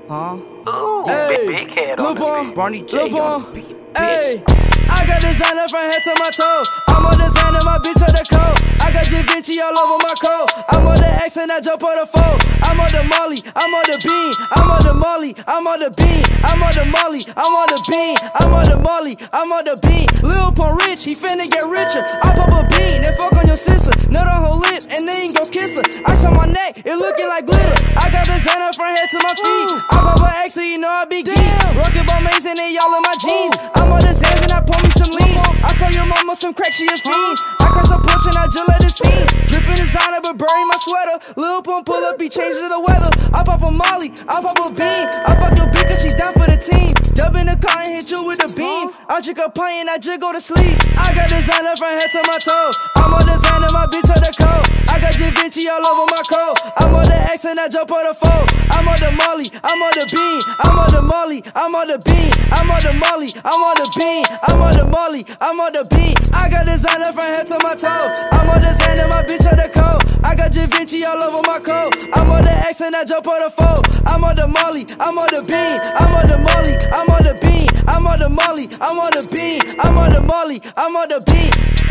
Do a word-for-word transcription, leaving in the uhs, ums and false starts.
Huh? Ooh, Hey, big, big head on Lil Pump, the Barney J Lil on Pump, the beat, hey. bitch. I got designer from head to my toe. I'm on designer, my bitch on the coat. I got Da Vinci all over my coat. I'm on the X and I jump on the foe. I'm on the Molly, I'm on the bean. I'm on the Molly, I'm on the bean. I'm on the Molly, I'm on the bean. I'm on the Molly, I'm on the bean. Lil Pump rich, he finna get richer. I pop a bean, then fuck on your sister. Nut on her lip, and then go kiss her. Ice on my neck, it looking like glitter. I got designer from head to my feet. I pop a X, so you know I be geek. Rocket ball maze and they all in my jeans. I'm on the Zans and I pour me some lean. I saw your mama some crack, she a fiend. I cross a push and I just let it scene. Drippin' designer but bury my sweater. Lil Pump pull up, he changes the weather. I pop a Molly, I pop a bean. I fuck your bitch cause she down for the team. Jump in the car and hit you with the beam. I drink a pint and I just go to sleep. I got designer from head to my toe. I'm on designer, my bitch on the coat. I got Da Vinci all over my coat. I'm on the X and I jump on the foe. I'm on the Molly, I'm on the bean. I'm on the Molly, I'm on the bean. I'm on the Molly, I'm on the bean. I'm on the Molly, I'm on the bean. I got designer from head to my toe. I'm on designer, my bitch on the coat. I got Da Vinci all over my coat. I'm on the X and I jump on the foe. I'm on the Molly, I'm on the bean. I'm on the Molly, I'm on the bean. I'm on the Molly, I'm on the bean. I'm on the Molly, I'm on the bean.